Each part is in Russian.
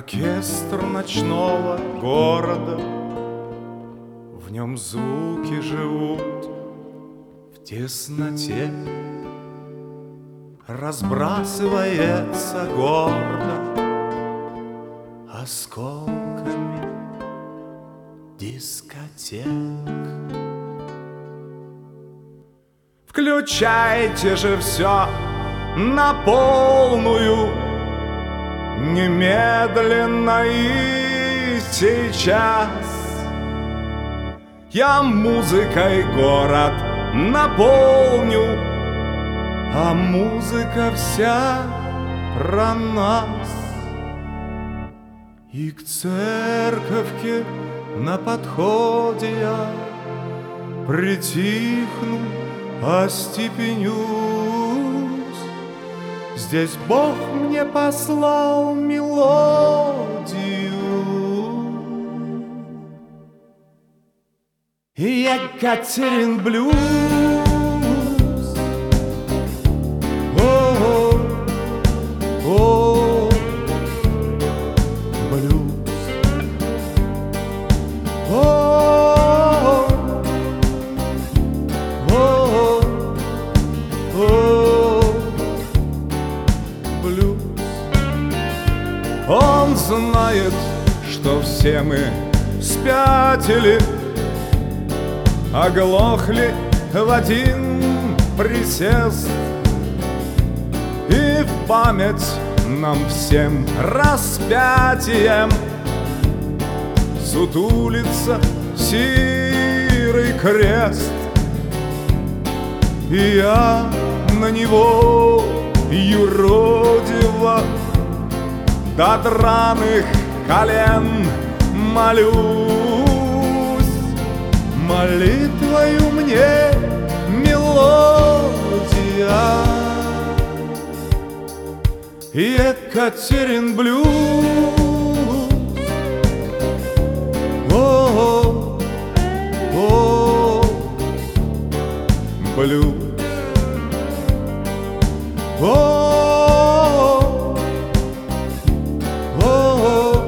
Оркестр ночного города, в нем звуки живут в тесноте, разбрасывается гордо осколками дискотек. Включайте же все на полную, немедленно и сейчас. Я музыкой город наполню, а музыка вся про нас. И к церковке на подходе я притихну, остепенюсь. Здесь Бог мне послал мелодию, Екатерин блюз. О, о, блюз. О, о, о, блюз. Он знает, что все мы спятили, оглохли в один присест, и в память нам всем распятием сутулится серый крест. И я на него юродиво до драных колен молюсь. Молитвою мне мелодия Екатерин блюз. О, о, блюз. О, о,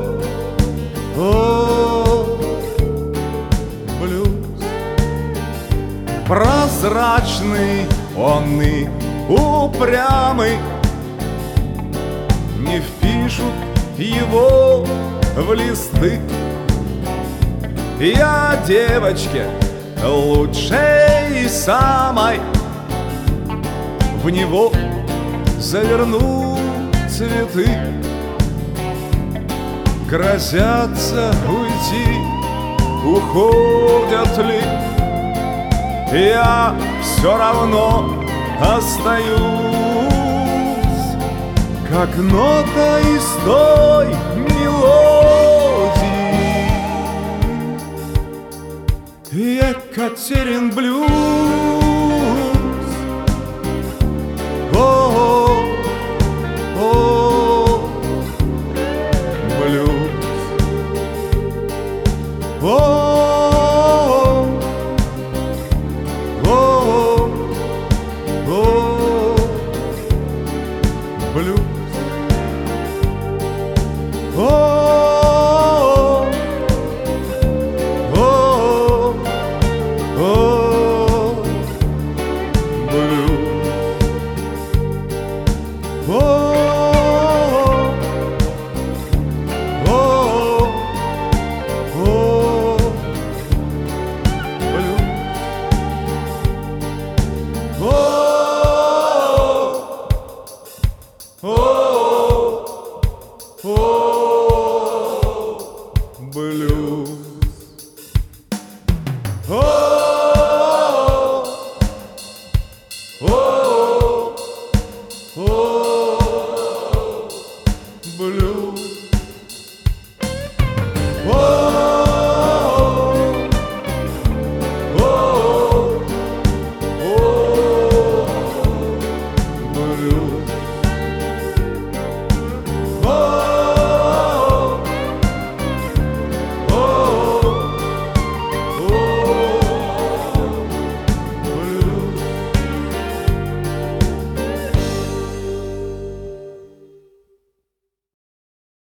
о, блюз. Прозрачный он и упрямый, не впишут его в листы. Я девочке лучшей самой в него заверну цветы. Грозятся уйти, уходят ли, я все равно остаюсь, как нота из той мелодии Екатерин блюз. О, о, блюз. О, о, о, блюз. О, о, о, блюз. О, о, о, блюз. Блюз. Блюз.